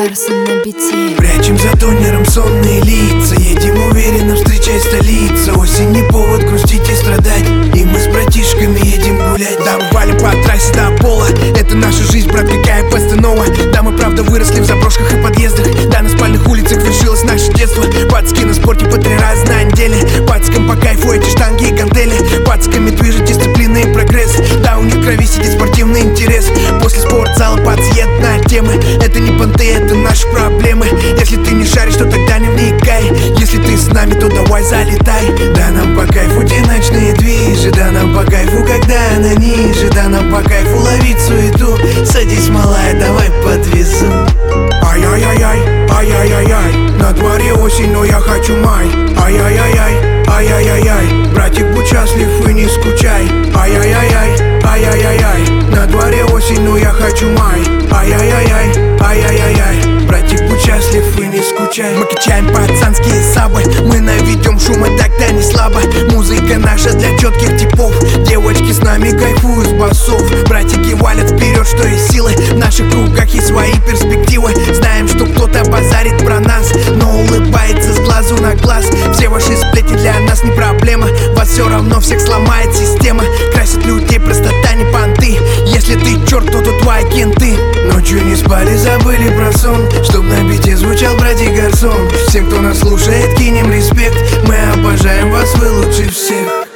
Арсен на бите. Прячем за тонером сонные лица, едем уверенно, встречай столица. Осень не повод грустить и страдать, и мы с братишками едем гулять. Да, мы валим по трассе до пола, это наша жизнь, брат, какая постанова. Да, мы правда выросли в заброшках и подъездах, да, на спальных улицах вершилось наше детство. Пацки на спорте по 3 раза на неделе, пацкам по кайфу эти штанги и гантели. Пацками движет дисциплина и прогресс, да, у них в крови сидит спортивный интерес. После спортзала пац едет на темы, это не понты, это наши проблемы. Если ты не шаришь, то тогда не вникай, если ты с нами, то давай залетай. Да, нам по кайфу те ночные движи, да, нам по кайфу, когда она ниже, да, нам по кайфу ловить суету. Садись, малая, давай подвезу. Ай-яй-яй-яй, ай-яй-яй-яй, на дворе осень, но я хочу май. Ай-яй-яй-яй, ай-яй-яй-яй, братик, будь счастлив и не скучай. Ай-яй-яй-яй, ай-яй-яй-яй, на дворе осень, но я хочу май. Ай-яй-яй-яй, ай-яй-яй-яй, братик, будь счастлив и не скучай. Мы качаем пацанские сабы, мы наведем шума, тогда не слабо. Музыка наша для четких типов, девочки с нами кайфуют с басов. Братики валят вперед, что есть силы, в наших кругах есть свои перспективы. Знаем, что кто-то базарит про нас, но улыбается с глазу на глаз. Все ваши сплетни для нас не проблема, вас все равно всех сломает система. Красит людей простота, не понты, если ты черт, то тут твои кенты. Ночью не спали, забыли про сон, чтоб на бите звучал братик Гарсон. Всем, кто нас слушает, кинем респект, мы обожаем вас, вы лучше всех.